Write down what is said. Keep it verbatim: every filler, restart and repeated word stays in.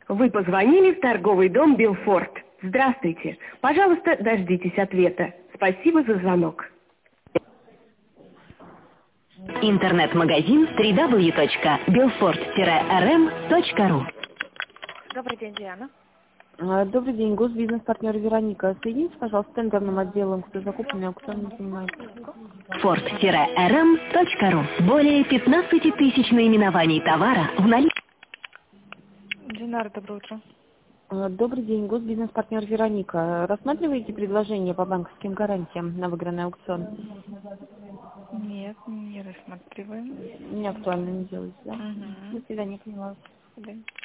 Вы позвонили в торговый дом «Белфорд». Здравствуйте. Пожалуйста, дождитесь ответа. Спасибо за звонок. Интернет-магазин дабл ю дабл ю дабл ю точка белфорд эр эм точка ру. Добрый день, Диана. А, Добрый день, госбизнес-партнер Вероника. Соедините, пожалуйста, с тендерным отделом, кто закупками аукционом занимается. форд эр эм точка ру. Более пятнадцати тысяч наименований товара в наличии. Динара, доброе утро. А, Добрый день, госбизнес-партнер Вероника. Рассматриваете предложение по банковским гарантиям на выигранный аукцион? Нет, не рассматриваем. Не актуально не делаете, да? Угу. До свидания, поняла. До свидания.